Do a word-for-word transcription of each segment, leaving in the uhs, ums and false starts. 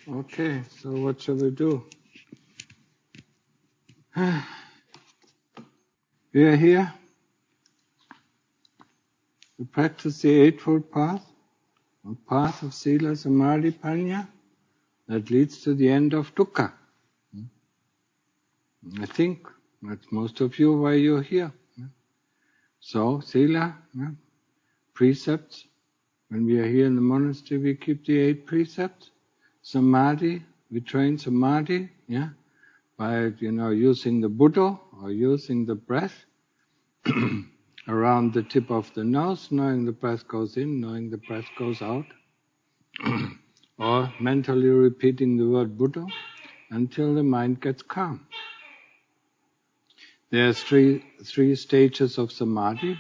Okay, so what shall we do? We are here to practice the Eightfold Path, a path of Sila, Samadhi, Panya, that leads to the end of dukkha. I think that's most of you why you're here. So, Sila, precepts. When we are here in the monastery, we keep the eight precepts. Samadhi, we train Samadhi, yeah, by, you know, using the Buddha or using the breath around the tip of the nose, knowing the breath goes in, knowing the breath goes out, or mentally repeating the word Buddha until the mind gets calm. There are three, three stages of Samadhi.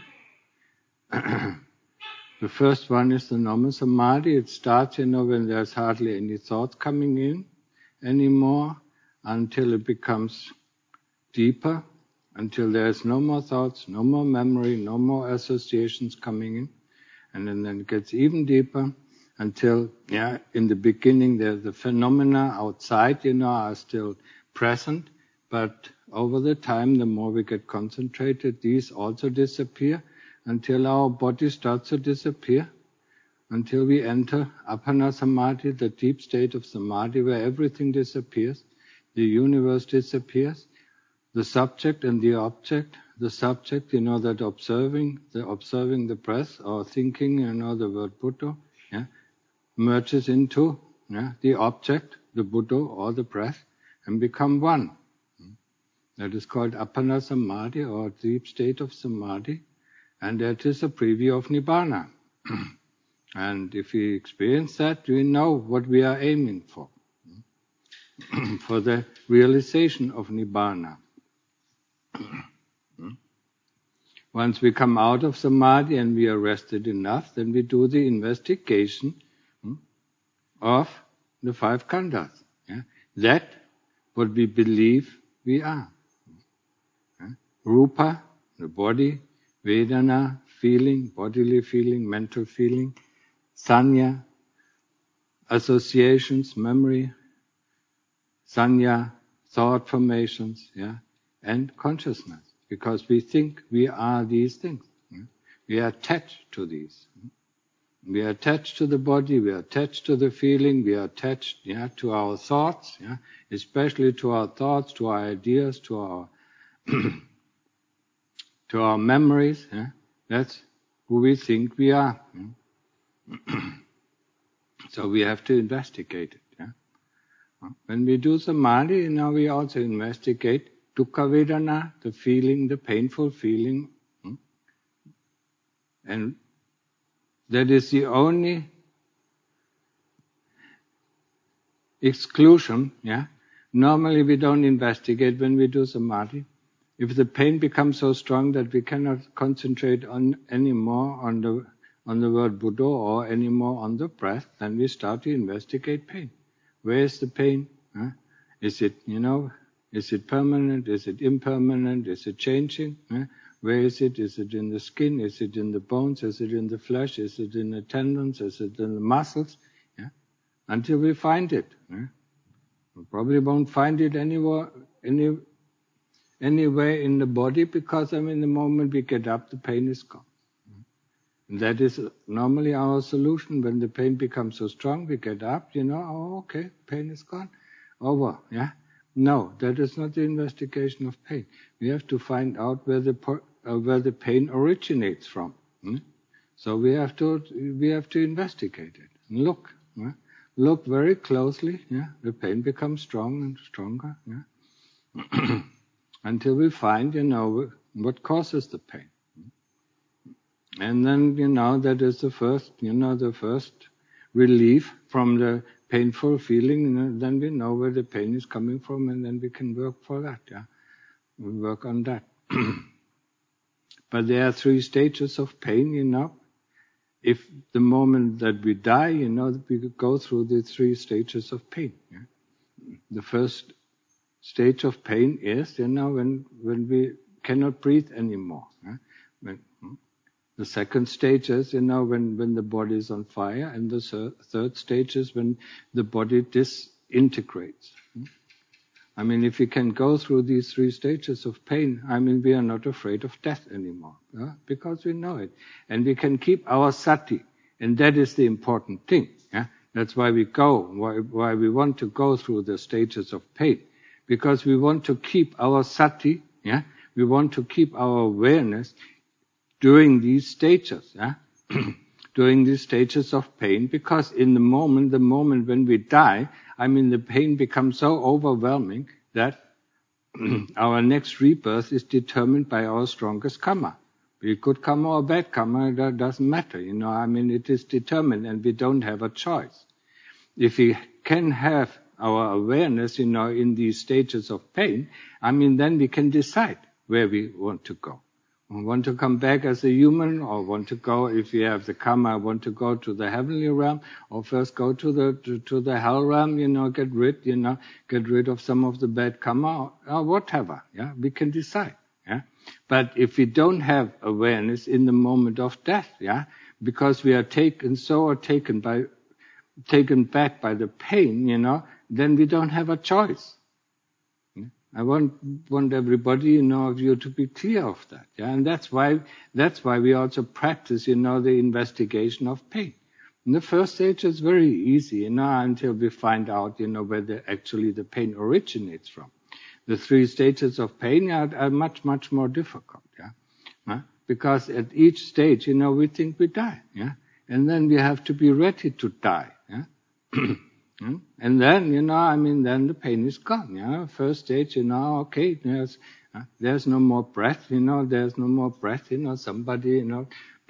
The first one is the normal Samadhi. It starts, you know, when there's hardly any thoughts coming in anymore, until it becomes deeper, until there's no more thoughts, no more memory, no more associations coming in. And then, then it gets even deeper until, yeah, in the beginning the, the phenomena outside, you know, are still present. But over the time, the more we get concentrated, these also disappear until our body starts to disappear, until we enter Appana Samadhi, the deep state of Samadhi where everything disappears, the universe disappears, the subject and the object, the subject, you know, that observing, the observing the breath or thinking, you know, the word Buddha, yeah, merges into yeah, the object, the Buddha or the breath, and become one. That is called Appana Samadhi or deep state of Samadhi, and that is a preview of Nibbana. And if we experience that, we know what we are aiming for, for the realization of Nibbana. Once we come out of Samadhi and we are rested enough, then we do the investigation of the five khandhas. Yeah? That what we believe we are. Yeah? Rupa, the body, Vedana, feeling, bodily feeling, mental feeling, Sanya, associations, memory, Sanya, thought formations, yeah, and consciousness. Because we think we are these things. Yeah? We are attached to these. We are attached to the body, we are attached to the feeling, we are attached yeah, to our thoughts, yeah, especially to our thoughts, to our ideas, to our to our memories. Yeah? That's who we think we are. Yeah? So we have to investigate it. Yeah? When we do Samadhi, now we also investigate dukkha vedana, the feeling, the painful feeling. And that is the only exclusion. Yeah. Normally we don't investigate when we do Samadhi. If the pain becomes so strong that we cannot concentrate on anymore on the on the word Buddha or anymore on the breath, then we start to investigate pain. Where is the pain? Huh? Is it, you know, is it permanent? Is it impermanent? Is it changing? Huh? Where is it? Is it in the skin? Is it in the bones? Is it in the flesh? Is it in the tendons? Is it in the muscles? Yeah? Until we find it. Yeah? We probably won't find it anywhere, any, anywhere in the body because I mean, the moment we get up, the pain is gone. And that is normally our solution. When the pain becomes so strong, we get up, you know, oh, okay, pain is gone. Over, yeah? No, that is not the investigation of pain. We have to find out where the uh, where the pain originates from. Hmm? So we have to we have to investigate it. Look, yeah? Look very closely. Yeah, the pain becomes strong and stronger. Yeah, until we find, you know, what causes the pain. And then, you know, that is the first, you know, the first relief from the painful feeling, and then we know where the pain is coming from, and then we can work for that, yeah. We work on that. But there are three stages of pain, you know. If the moment that we die, you know, we could go through the three stages of pain. Yeah? The first stage of pain is, you know, when when we cannot breathe anymore. Yeah? When, The second stage is, you know, when, when the body is on fire, and the thir- third stage is when the body disintegrates. I mean, if we can go through these three stages of pain, I mean, we are not afraid of death anymore, yeah? Because we know it. And we can keep our sati, and that is the important thing. Yeah? That's why we go, why, why we want to go through the stages of pain, because we want to keep our sati, yeah? We want to keep our awareness during these stages, yeah? during these stages of pain, because in the moment, the moment when we die, I mean, the pain becomes so overwhelming that our next rebirth is determined by our strongest karma. Be it good karma or bad karma, that doesn't matter, you know, I mean, it is determined and we don't have a choice. If we can have our awareness, you know, in these stages of pain, I mean, then we can decide where we want to go. We want to come back as a human, or want to go, if we have the karma, want to go to the heavenly realm, or first go to the to, to the hell realm, you know, get rid, you know, get rid of some of the bad karma, or, or whatever. Yeah, we can decide. Yeah, but if we don't have awareness in the moment of death, yeah, because we are taken so or taken by, taken back by the pain, you know, then we don't have a choice. I want want everybody, you know, of you to be clear of that, yeah, and that's why that's why we also practice, you know, the investigation of pain. In the first stage, it's very easy, you know, until we find out, you know, where the, actually the pain originates from. The three stages of pain are, are much much more difficult, yeah, huh? Because at each stage, you know, we think we die, yeah, and then we have to be ready to die, yeah. And then, you know, I mean, then the pain is gone, yeah. First stage, you know, okay, there's, uh, there's no more breath, you know, there's no more breath, you know, somebody, you know,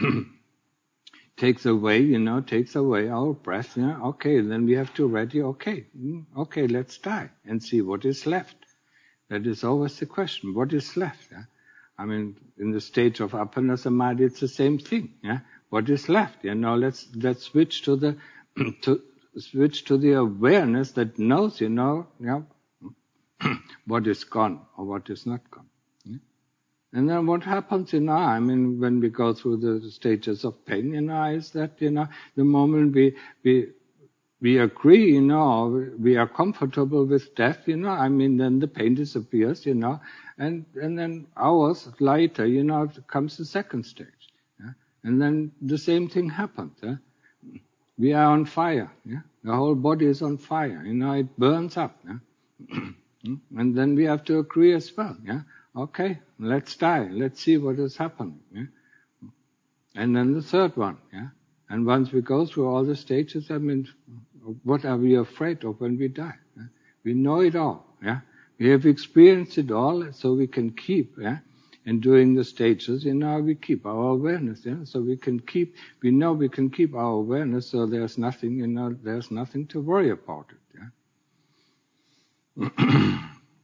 takes away, you know, takes away our breath, yeah, okay, then we have to ready, okay, okay, let's die and see what is left. That is always the question, what is left, yeah? I mean, in the stage of Appana Samadhi, it's the same thing, yeah. What is left, you know, let's, let's switch to the, to, switch to the awareness that knows, you know, you know what is gone or what is not gone. Yeah? And then what happens, you know, I mean, when we go through the stages of pain, you know, is that, you know, the moment we, we, we agree, you know, we are comfortable with death, you know, I mean, then the pain disappears, you know, and, and then hours later, you know, comes the second stage. Yeah? And then the same thing happens, yeah? We are on fire, yeah? The whole body is on fire, you know, it burns up, yeah? And then we have to agree as well, yeah? Okay, let's die, let's see what is happening, yeah? And then the third one, yeah? And once we go through all the stages, I mean, what are we afraid of when we die? Yeah? We know it all, yeah? We have experienced it all, so we can keep, yeah? And during the stages, you know, we keep our awareness, yeah. So we can keep, we know we can keep our awareness, so there's nothing, you know, there's nothing to worry about it, yeah.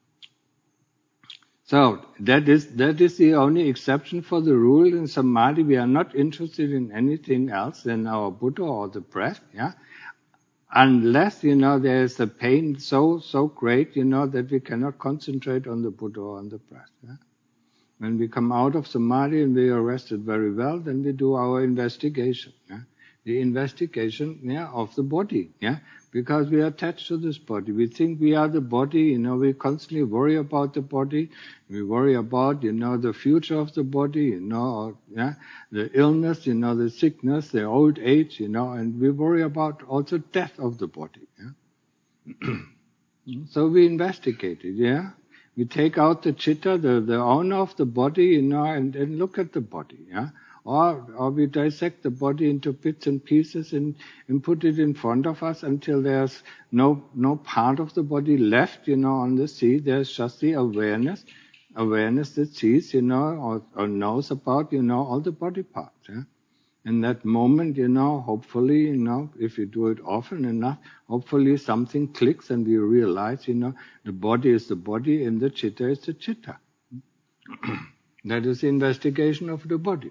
So that is that is the only exception for the rule in Samadhi. We are not interested in anything else than our Buddha or the breath, yeah. Unless, you know, there is a pain so so great, you know, that we cannot concentrate on the Buddha or on the breath, yeah. When we come out of Samadhi and we are rested very well, then we do our investigation, yeah? The investigation, yeah, of the body, yeah, because we are attached to this body. We think we are the body, you know, we constantly worry about the body. We worry about, you know, the future of the body, you know, yeah, the illness, you know, the sickness, the old age, you know, and we worry about also death of the body, yeah. So we investigate it, yeah. We take out the chitta, the, the owner of the body, you know, and, and look at the body, yeah. Or, or we dissect the body into bits and pieces and, and put it in front of us until there's no, no part of the body left, you know, on the sea. There's just the awareness, awareness that sees, you know, or, or knows about, you know, all the body parts, yeah. In that moment, you know, hopefully, you know, if you do it often enough, hopefully something clicks and we realize, you know, the body is the body and the chitta is the chitta. That is the investigation of the body.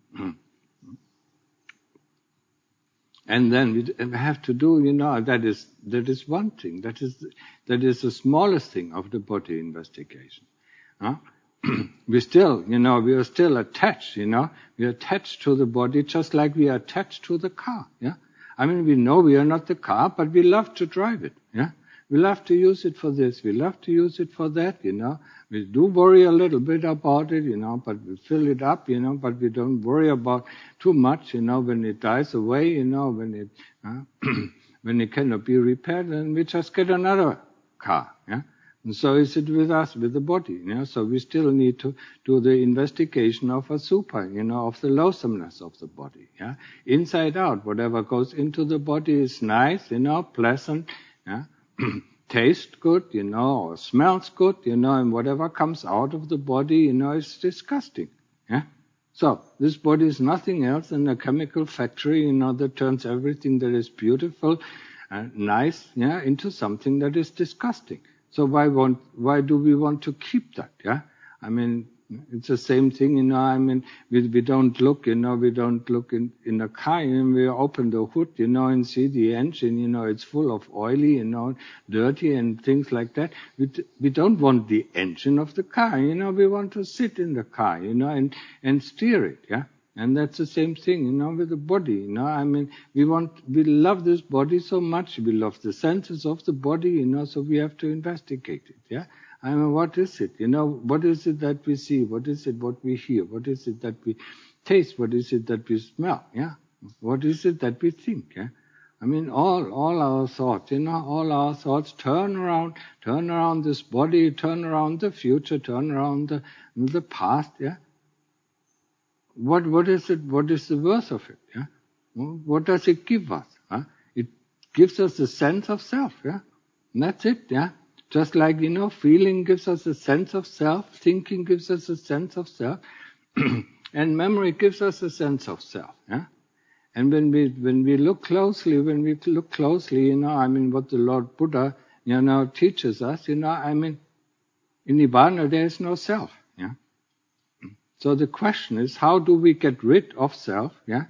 And then we have to do, you know, that is that is one thing. That is that is the smallest thing of the body investigation. Huh? we still, you know, we are still attached, you know. We are attached to the body just like we are attached to the car, yeah. I mean, we know we are not the car, but we love to drive it, yeah. We love to use it for this, we love to use it for that, you know. We do worry a little bit about it, you know, but we fill it up, you know, but we don't worry about too much, you know, when it dies away, you know, when it, uh, when it cannot be repaired, then we just get another car, yeah. And so is it with us, with the body, you know. So we still need to do the investigation of a super, you know, of the loathsomeness of the body, yeah. Inside out, whatever goes into the body is nice, you know, pleasant, yeah. Tastes good, you know, or smells good, you know, and whatever comes out of the body, you know, is disgusting, yeah. So this body is nothing else than a chemical factory, you know, that turns everything that is beautiful and nice, yeah, into something that is disgusting. So why want, why do we want to keep that, yeah? I mean, it's the same thing, you know, I mean, we, we don't look, you know, we don't look in, in a car, and we open the hood, you know, and see the engine, you know, it's full of oily, you know, dirty and things like that. We, we don't want the engine of the car, you know, we want to sit in the car, you know, and, and steer it, yeah? And that's the same thing, you know, with the body, you know. I mean, we want, we love this body so much. We love the senses of the body, you know, so we have to investigate it, yeah. I mean, what is it, you know, what is it that we see? What is it what we hear? What is it that we taste? What is it that we smell, yeah? What is it that we think, yeah? I mean, all, all our thoughts, you know, all our thoughts turn around, turn around this body, turn around the future, turn around the, the past, yeah. What, what is it, what is the worth of it, yeah? What does it give us, huh? It gives us a sense of self, yeah? And that's it, yeah? Just like, you know, feeling gives us a sense of self, thinking gives us a sense of self, and memory gives us a sense of self, yeah? And when we, when we look closely, when we look closely, you know, I mean, what the Lord Buddha, you know, teaches us, you know, I mean, in Nibbana there is no self, yeah? So the question is, how do we get rid of self, yeah?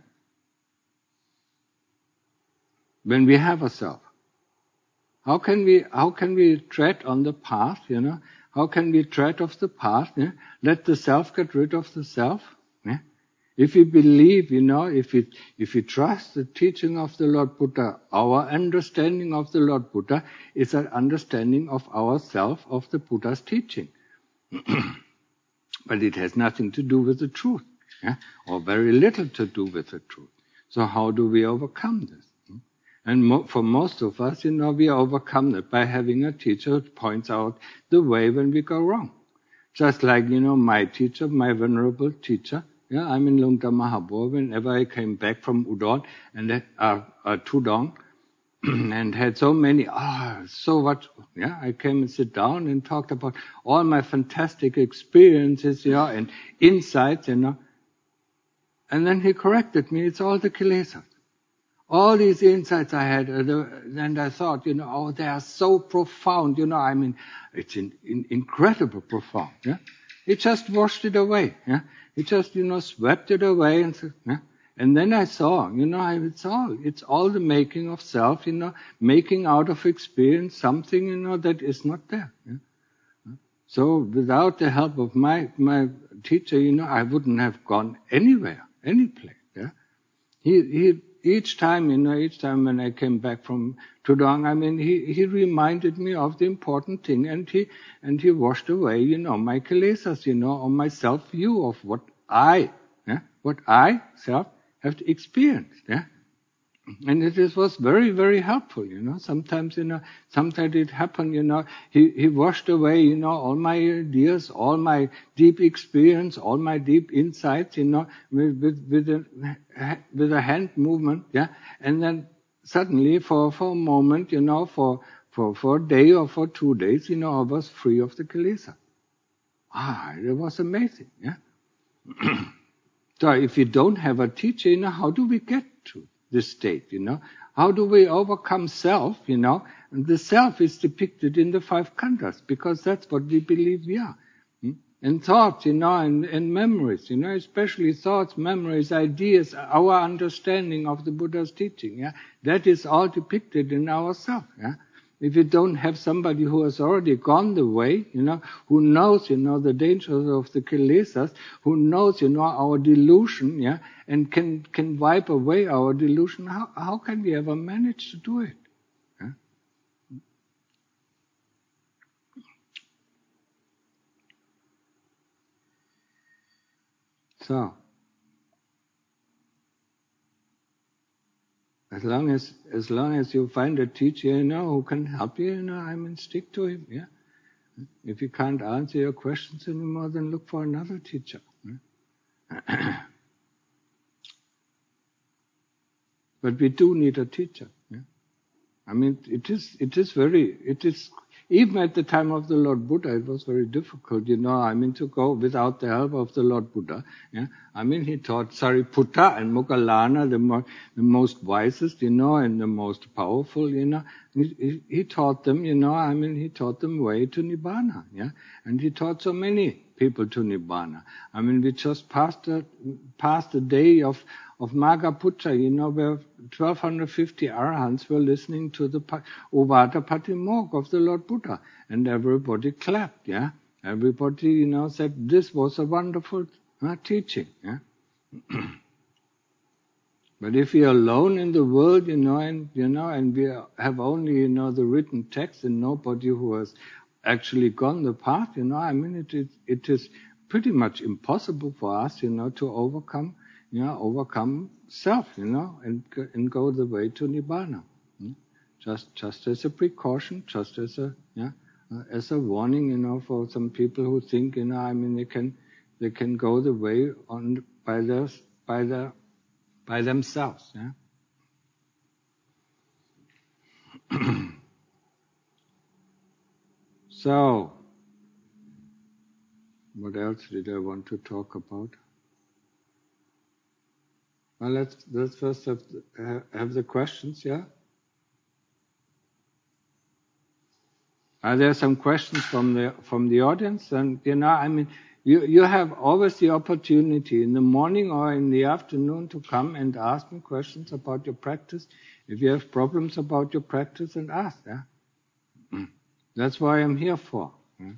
When we have a self. How can we, how can we tread on the path, you know? How can we tread off the path, yeah? Let the self get rid of the self, yeah? If we believe, you know, if we, if we trust the teaching of the Lord Buddha, our understanding of the Lord Buddha is an understanding of ourself, of the Buddha's teaching. But it has nothing to do with the truth, yeah? Or very little to do with the truth. So how do we overcome this? And mo- for most of us, you know, we overcome that by having a teacher who points out the way when we go wrong. Just like, you know, my teacher, my venerable teacher, yeah, I'm in Lungta Mahabodhi, whenever I came back from Udon and that, uh, uh, Tudong, and had so many, ah, oh, so much, yeah, I came and sit down and talked about all my fantastic experiences, you know, and insights, you know. And then he corrected me, it's all the kilesas. All these insights I had, uh, and I thought, you know, oh, they are so profound, you know, I mean, it's in, in, incredible profound, yeah. He just washed it away, yeah. He just, you know, swept it away and said, yeah. And then I saw, you know, it's all, it's all the making of self, you know, making out of experience something, you know, that is not there. Yeah? So without the help of my, my teacher, you know, I wouldn't have gone anywhere, any place, yeah. He, he, each time, you know, each time when I came back from Tudong, I mean, he, he reminded me of the important thing, and he, and he washed away, you know, my kilesas, you know, or my self-view of what I, yeah, what I, self, have experienced, yeah. And it is, was very, very helpful, you know. Sometimes, you know, sometimes it happened, you know, he, he washed away, you know, all my ideas, all my deep experience, all my deep insights, you know, with, with, with a, with a hand movement, yeah. And then suddenly for, for a moment, you know, for, for, for a day or for two days, you know, I was free of the kilesa. Ah, it was amazing, yeah. So if you don't have a teacher, you know, how do we get to this state, you know? How do we overcome self, you know? And the self is depicted in the five khandhas, because that's what we believe we are. Hmm? And thoughts, you know, and, and memories, you know, especially thoughts, memories, ideas, our understanding of the Buddha's teaching, yeah? That is all depicted in ourself, yeah? if you don't have somebody who has already gone the way, you know, who knows, you know, the dangers of the kilesas, who knows, you know, our delusion, yeah, and can can wipe away our delusion, how how can we ever manage to do it? Yeah? So, as long as as long as you find a teacher, you know, who can help you, you know, I mean, stick to him, yeah. If he can't answer your questions anymore, then look for another teacher. Yeah? But we do need a teacher. Yeah? I mean, it is it is very it is even at the time of the Lord Buddha, it was very difficult. You know, I mean, to go without the help of the Lord Buddha. Yeah, I mean, he taught Sariputta and Moggallana, the, mo- the most wisest, you know, and the most powerful. You know, he, he, he taught them. You know, I mean, he taught them way to Nibbana. Yeah, and he taught so many people to Nibbana. I mean, we just passed the passed the day of of Maghaputra, you know, where twelve fifty arahants were listening to the Uvada Patimokkha of the Lord Buddha, and everybody clapped, yeah. Everybody, you know, said this was a wonderful uh, teaching, yeah. But if we are alone in the world, you know, and you know, and we have only, you know, the written text and nobody who has actually gone the path, you know, I mean, it is it is pretty much impossible for us, you know, to overcome. You know, overcome self, you know, and and go the way to Nibbana. Hmm? Just just as a precaution, just as a yeah, uh, as a warning, you know, for some people who think, you know, I mean, they can they can go the way on by their by their by themselves. Yeah. So, what else did I want to talk about? Well, let's let's first have the, have the questions. Yeah. Are there some questions from the from the audience? And you know, I mean, you you have always the opportunity in the morning or in the afternoon to come and ask me questions about your practice. If you have problems about your practice, and ask. Yeah? That's what I'm here for. Yeah?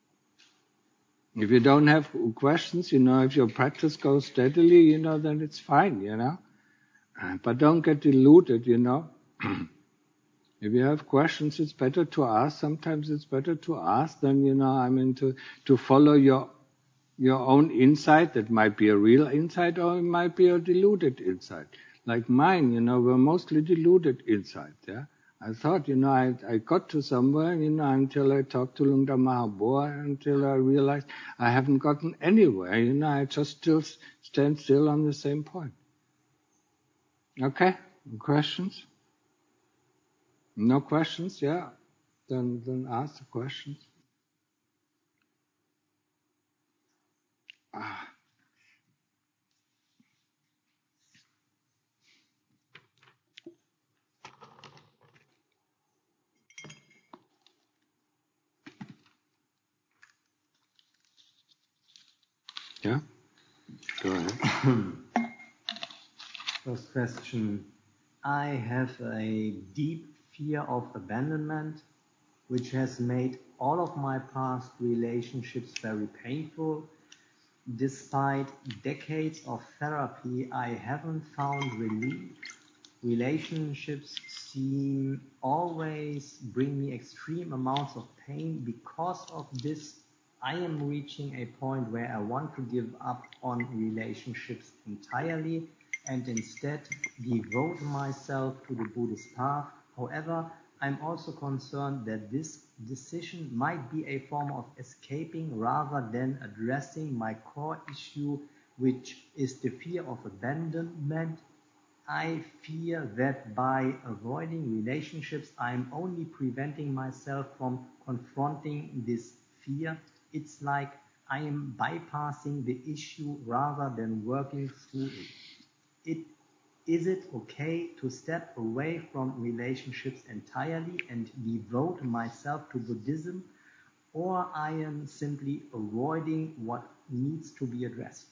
If you don't have questions, you know, if your practice goes steadily, you know, then it's fine. You know, but don't get deluded. You know. If you have questions, it's better to ask. Sometimes it's better to ask than, you know, I mean, to, to follow your your own insight. That might be a real insight or it might be a deluded insight. Like mine, you know, were mostly deluded insights, yeah. I thought, you know, I, I got to somewhere, you know, until I talked to Lungta Mahabua, until I realized I haven't gotten anywhere, you know, I just still stand still on the same point. Okay? Questions? No questions, yeah? Then then ask the questions. Ah. Yeah? Go ahead. First question. I have a deep fear of abandonment, which has made all of my past relationships very painful. Despite decades of therapy, I haven't found relief. Relationships seem always bring me extreme amounts of pain. Because of this, I am reaching a point where I want to give up on relationships entirely and instead devote myself to the Buddhist path. However, I'm also concerned that this decision might be a form of escaping rather than addressing my core issue, which is the fear of abandonment. I fear that by avoiding relationships, I'm only preventing myself from confronting this fear. It's like I am bypassing the issue rather than working through it. It is it okay to step away from relationships entirely and devote myself to Buddhism, or I am simply avoiding what needs to be addressed?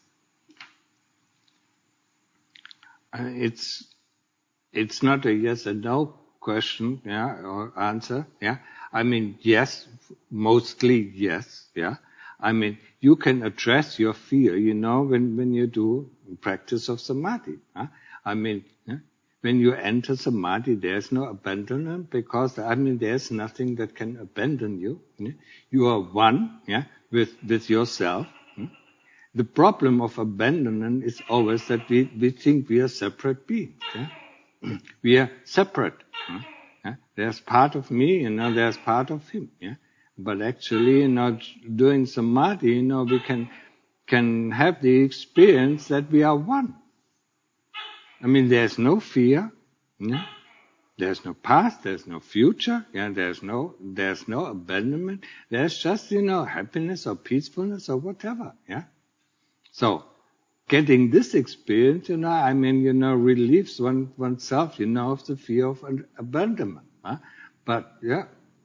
Uh, it's it's not a yes and no question, yeah, or answer, yeah. I mean, yes, mostly yes, yeah. I mean, you can address your fear, you know, when, when you do practice of samadhi. Huh? I mean, yeah, when you enter samadhi, there's no abandonment because, I mean, there's nothing that can abandon you. Yeah? You are one, yeah, with, with yourself. Hmm? The problem of abandonment is always that we, we think we are separate beings. Yeah? We are separate. Yeah? Yeah? There's part of me, you know, there's part of him. Yeah? But actually, you know, doing samadhi, you know, we can can have the experience that we are one. I mean, there's no fear. Yeah? There's no past, there's no future, yeah, there's no there's no abandonment. There's just, you know, happiness or peacefulness or whatever, yeah. So getting this experience, you know, I mean, you know, relieves one oneself, you know, of the fear of abandonment. Huh? But yeah,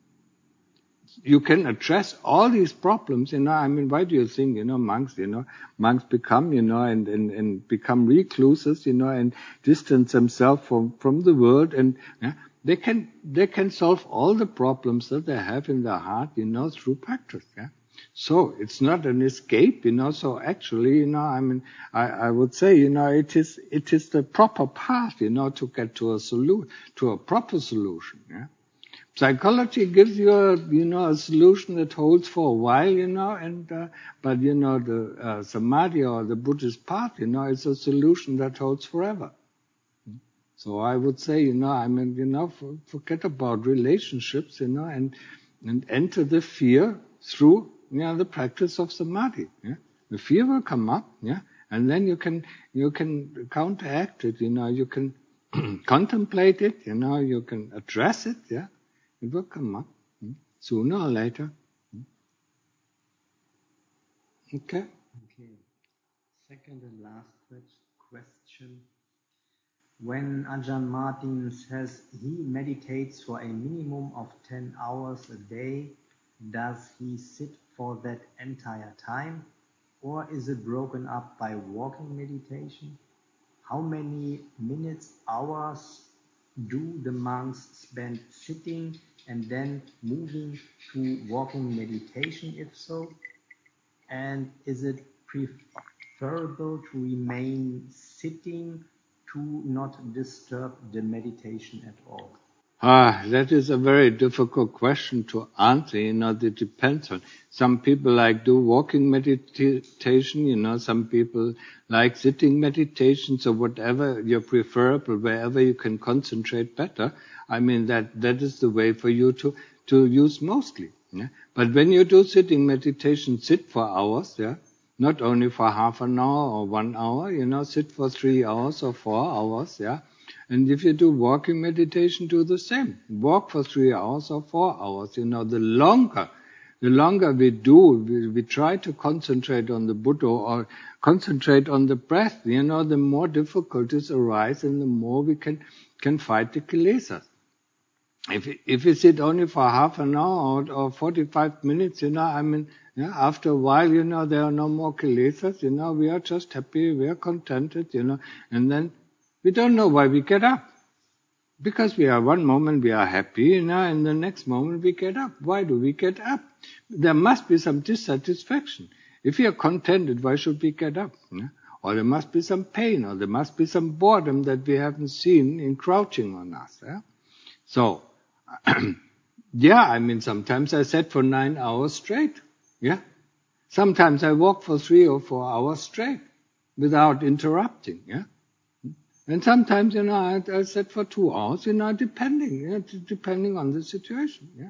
you can address all these problems, you know. I mean, why do you think, you know, monks, you know, monks become, you know, and, and, and become recluses, you know, and distance themselves from, from the world, and yeah, they can they can solve all the problems that they have in their heart, you know, through practice. Yeah. So it's not an escape, you know. So actually, you know, I mean, I, I would say, you know, it is it is the proper path, you know, to get to a solu- to a proper solution. Yeah. Psychology gives you a, you know, a solution that holds for a while, you know, and uh, but you know the uh, samadhi or the Buddhist path, you know, is a solution that holds forever. So I would say, you know, I mean, you know, for, forget about relationships, you know, and and enter the fear through, you know, the practice of samadhi. Yeah? The fear will come up, yeah, and then you can you can counteract it, you know, you can contemplate it, you know, you can address it, yeah. It will come up hmm? sooner or later. Hmm? Okay. Okay. Second and last question. When Ajahn Martin says he meditates for a minimum of ten hours a day, does he sit for that entire time? Or is it broken up by walking meditation? How many minutes, hours do the monks spend sitting and then moving to walking meditation, if so? And is it preferable to remain sitting to not disturb the meditation at all? Ah, that is a very difficult question to answer. You know, it depends on. Some people like do walking meditation, you know, some people like sitting meditation, so whatever you're preferable, wherever you can concentrate better, I mean, that, that is the way for you to, to use mostly. Yeah? But when you do sitting meditation, sit for hours, yeah, not only for half an hour or one hour, you know, sit for three hours or four hours, yeah. And if you do walking meditation, do the same. Walk for three hours or four hours. You know, the longer, the longer we do, we, we try to concentrate on the Buddha or concentrate on the breath, you know, the more difficulties arise and the more we can, can fight the kilesas. If, if you sit only for half an hour or, or forty-five minutes, you know, I mean, yeah, after a while, you know, there are no more kilesas, you know, we are just happy, we are contented, you know, and then we don't know why we get up. Because we are one moment we are happy, you know, and the next moment we get up. Why do we get up? There must be some dissatisfaction. If we are contented, why should we get up? You know? Or there must be some pain, or there must be some boredom that we haven't seen encroaching on us. Yeah? So, yeah, I mean, sometimes I sat for nine hours straight. Yeah. Sometimes I walk for three or four hours straight without interrupting. Yeah. And sometimes, you know, I, I sit for two hours, you know, depending, you know, depending on the situation, yeah.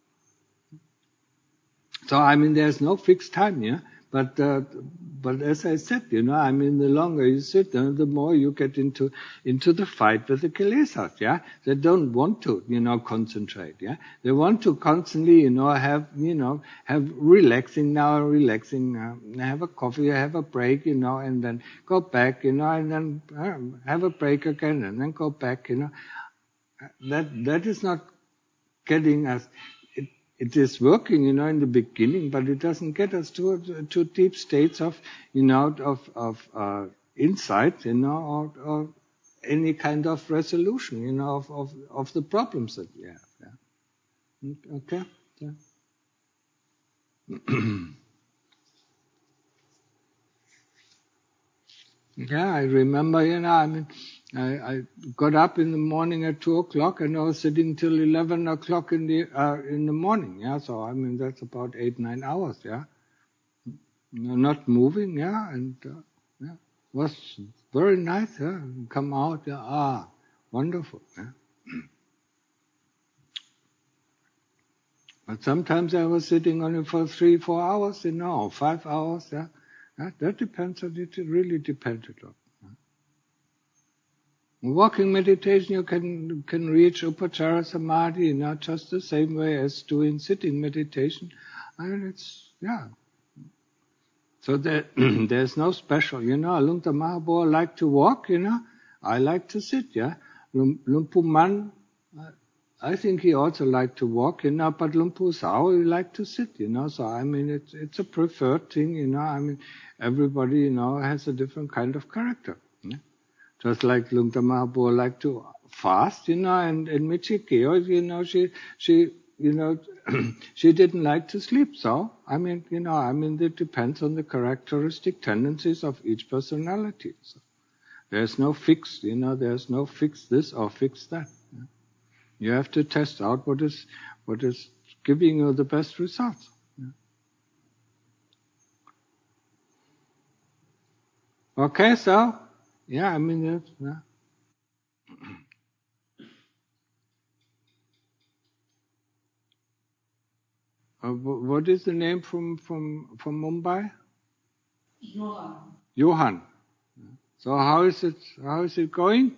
So, I mean, there's no fixed time, yeah. But, uh, but as I said, you know, I mean, the longer you sit, uh, the more you get into, into the fight with the kilesas, yeah. They don't want to, you know, concentrate, yeah. They want to constantly, you know, have, you know, have relaxing now, relaxing, uh, have a coffee, have a break, you know, and then go back, you know, and then uh, have a break again, and then go back, you know. That, that is not getting us. It is working, you know, in the beginning, but it doesn't get us to to deep states of, you know, of of uh, insight, you know, or, or any kind of resolution, you know, of, of, of the problems that we have. Yeah? Okay? Yeah. Yeah, I remember, you know, I mean, I, I got up in the morning at two o'clock and I was sitting till eleven o'clock in the uh, in the morning. Yeah, so I mean that's about eight nine hours. Yeah, not moving. Yeah, and uh, yeah, was very nice. Yeah, come out. Yeah, ah, wonderful. Yeah. But sometimes I was sitting only for three four hours. You know, five hours. Yeah, yeah that depends on it. Really depends on. Walking meditation, you can can reach Upachara Samadhi, not just the same way as doing sitting meditation. And it's, yeah. So there, there's no special, you know. Alungta Mahabua liked to walk, you know. I like to sit, yeah. Lumpu Man, I think he also liked to walk, you know, but Lumpu Sao, he liked to sit, you know. So, I mean, it's, it's a preferred thing, you know. I mean, everybody, you know, has a different kind of character, yeah. Just like Lungta Mahabua liked to fast, you know, and, and Michi Keo, you know, she, she, you know, she didn't like to sleep. So, I mean, you know, I mean, it depends on the characteristic tendencies of each personality. So, there's no fix, you know, there's no fix this or fix that. Yeah? You have to test out what is, what is giving you the best results. Yeah? Okay, so, yeah, I mean, that's, yeah. Uh, what is the name from, from, from Mumbai? Johan. Johan. So how is it, how is it going?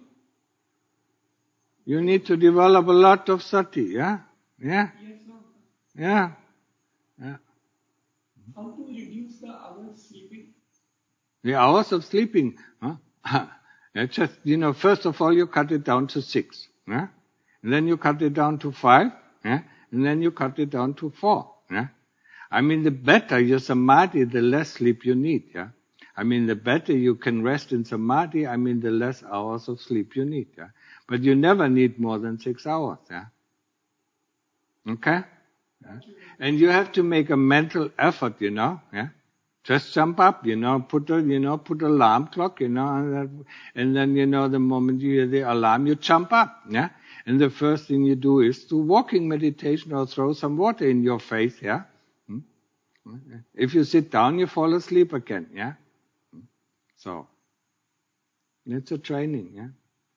You need to develop a lot of sati, yeah? Yeah? Yes, sir. Yeah? Yeah. How to reduce the hours sleeping? The hours of sleeping, huh? It's just, you know, first of all you cut it down to six, yeah? And then you cut it down to five, yeah? And then you cut it down to four, yeah? I mean, the better your samadhi, the less sleep you need, yeah? I mean, the better you can rest in samadhi, I mean, the less hours of sleep you need, yeah? But you never need more than six hours, yeah? Okay? Yeah? And you have to make a mental effort, you know, yeah? Just jump up, you know, put a, you know, put an alarm clock, you know, and, that, and then, you know, the moment you hear the alarm, you jump up, yeah? And the first thing you do is do walking meditation or throw some water in your face, yeah? Hmm? If you sit down, you fall asleep again, yeah? So, it's a training, yeah?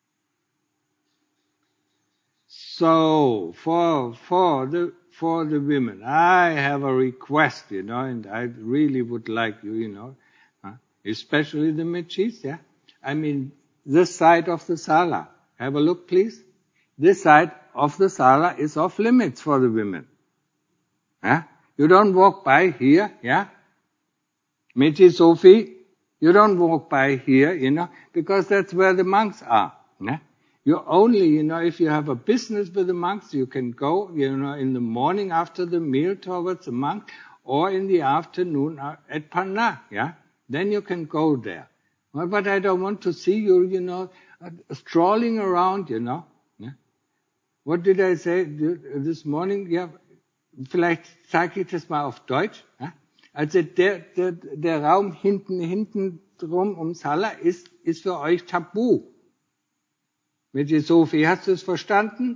So, for, for the, for the women, I have a request, you know, and I really would like you, you know, huh? Especially the Mechis, yeah? I mean, this side of the sala, have a look, please. This side of the sala is off limits for the women. Yeah? You don't walk by here, yeah? Mechi Sophie, you don't walk by here, you know, because that's where the monks are, yeah? You only, you know, if you have a business with the monks, you can go, you know, in the morning after the meal towards the monk, or in the afternoon at Panna, yeah? Then you can go there. But I don't want to see you, you know, strolling around, you know. Yeah? What did I say this morning? Ja, vielleicht sage ich das mal auf Deutsch. Ja? Also der, der, der Raum hinten, hinten drum ums Halla ist, ist für euch tabu. Mit die Sophie, hast du es verstanden?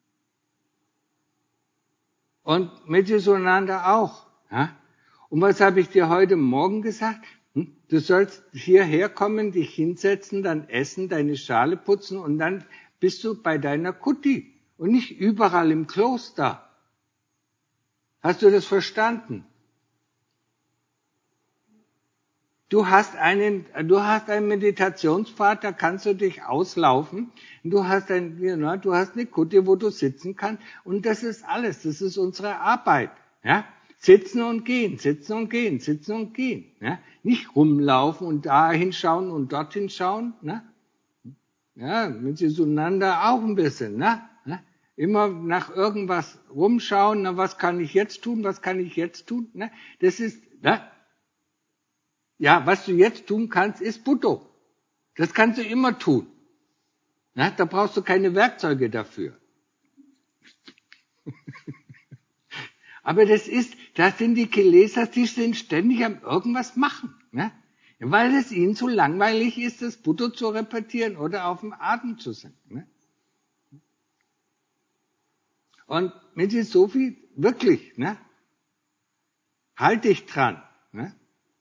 Und mit die Sunanda auch. Ja? Und was habe ich dir heute Morgen gesagt? Hm? Du sollst hierher kommen, dich hinsetzen, dann essen, deine Schale putzen und dann bist du bei deiner Kuti und nicht überall im Kloster. Hast du das verstanden? Du hast einen, du hast einen Meditationspfad, da kannst du dich auslaufen. Du hast ein, you know, du hast eine Kutte, wo du sitzen kannst. Und das ist alles. Das ist unsere Arbeit. Ja? Sitzen und gehen, sitzen und gehen, sitzen und gehen. Ja? Nicht rumlaufen und dahin schauen und dorthin schauen. Ne? Ja, mit zueinander auch ein bisschen. Ne? Immer nach irgendwas rumschauen. Na, was kann ich jetzt tun? Was kann ich jetzt tun? Ne? Das ist, ne? Ja, was du jetzt tun kannst, ist Buddho. Das kannst du immer tun. Na, da brauchst du keine Werkzeuge dafür. Aber das ist, das sind die Kilesas, die sind ständig am irgendwas machen, ne? Weil es ihnen zu langweilig ist, das Buddha zu repetieren oder auf dem Atem zu sein. Ne? Und wenn sie so viel, wirklich, ne? Halt dich dran. Ne?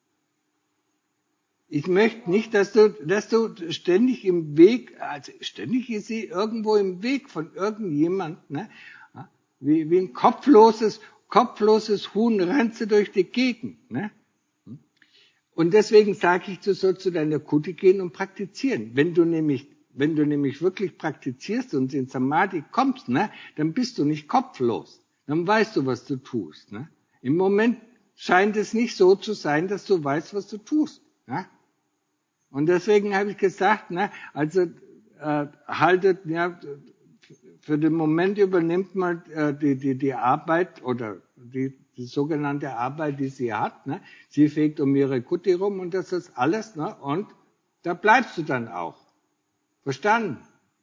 Ich möchte nicht, dass du, dass du ständig im Weg, also ständig ist sie irgendwo im Weg von irgendjemand, ne? Wie, wie ein kopfloses, kopfloses Huhn rennt sie durch die Gegend, ne? Und deswegen sage ich, du sollst zu deiner Kuti gehen und praktizieren. Wenn du nämlich, wenn du nämlich wirklich praktizierst und in Samadhi kommst, ne, dann bist du nicht kopflos. Dann weißt du, was du tust, ne? Im Moment scheint es nicht so zu sein, dass du weißt, was du tust, ne? Und deswegen habe ich gesagt, ne, also äh, haltet, ja, für den Moment übernimmt man äh, die, die, die Arbeit oder die, die sogenannte Arbeit, die sie hat. Ne? Sie fegt um ihre Kuti rum und das ist alles. Ne? Und da bleibst du dann auch. Verstanden?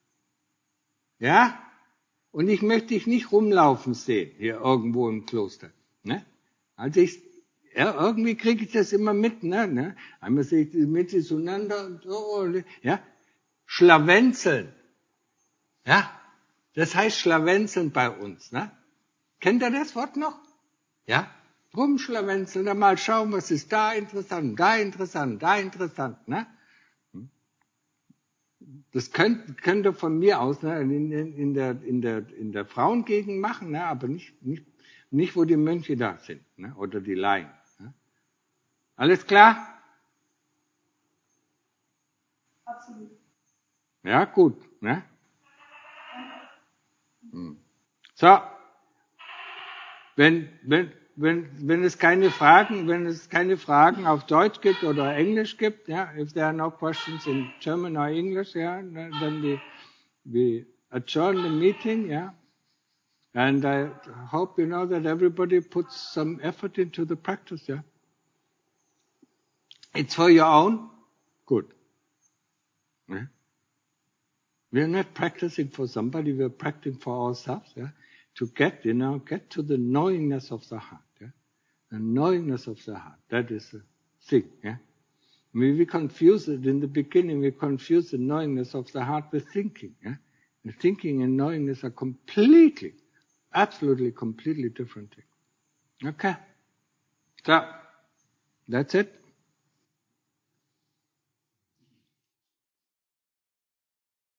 Ja? Und ich möchte dich nicht rumlaufen sehen, hier irgendwo im Kloster. Ne? Also ich, ja, irgendwie kriege ich das immer mit. Ne? Ne? Einmal sehe ich mit sie zueinander und so. Ja? Schlawenzeln. Ja? Das heißt Schlawenzeln bei uns, ne? Kennt ihr das Wort noch? Ja? Rumschlawenzeln, dann mal schauen, was ist da interessant, da interessant, da interessant, ne? Das könnt, könnt ihr von mir aus, ne, in, in, in der, in der, in der Frauengegend machen, ne, aber nicht, nicht, nicht, wo die Mönche da sind, ne, oder die Laien, ne? Alles klar? Absolut. Ja, gut, ne? So, wenn, wenn, wenn, wenn es keine Fragen, wenn es keine Fragen auf Deutsch gibt oder Englisch gibt, ja, if there are no questions in German or English, yeah, then we, we adjourn the meeting, yeah. And I hope you know that everybody puts some effort into the practice, yeah. It's for your own good. Yeah? We're not practicing for somebody, we're practicing for ourselves, yeah. To get, you know, get to the knowingness of the heart, yeah? The knowingness of the heart, that is the thing, yeah. We, we confuse it in the beginning, we confuse the knowingness of the heart with thinking, yeah. And thinking and knowingness are completely, absolutely, completely different things. Okay. So, that's it.